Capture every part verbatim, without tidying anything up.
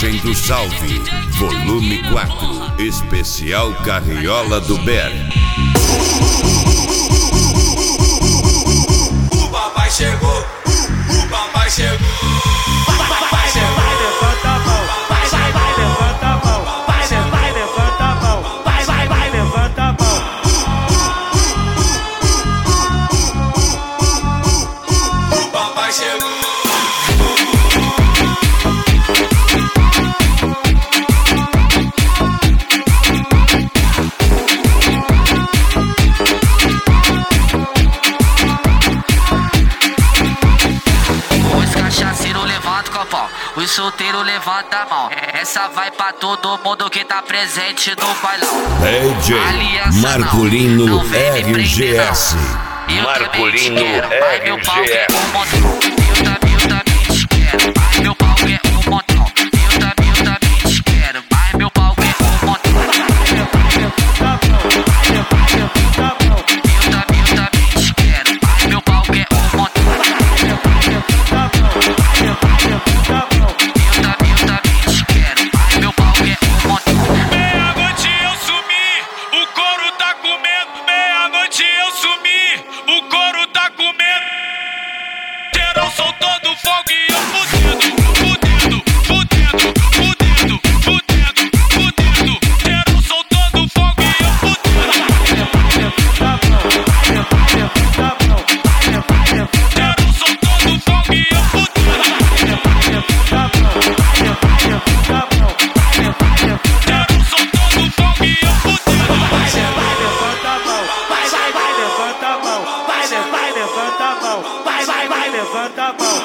Margem do Salve, volume quatro, especial Carriola do Ber. O papai chegou, o papai chegou. Vai, vai, vai, levanta a mão. Vai, vai, vai, levanta a mão. Vai, vai, levanta a mão. Vai, vai, vai, levanta a mão. O papai chegou. Os solteiros levanta a mão. Essa vai pra todo mundo que tá presente no bailão. D J Marcolino R G S. Marcolino R G S. Meu pau é um montão. Eu também, eu também te quero. Mas meu pau é um montão. Eu também, eu também te quero. Mas meu pau é um montão. Soltando fogo e eu fudendo, fudendo, fudendo, fudendo, fudendo, fudendo. Geral soltando fogo e eu fudendo. Geral soltando fogo e eu fudendo. Geral soltando fogo e eu fudendo. Vai, vai, levanta a mão. Vai, vai, vai, levanta a mão. Vai, vai, levanta a mão. Vai, vai, vai, levanta a mão.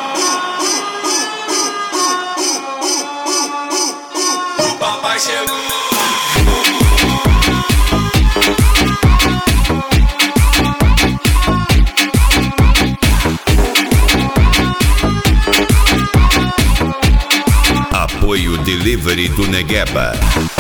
Papai chegou. Apoio Delivery do Negueba.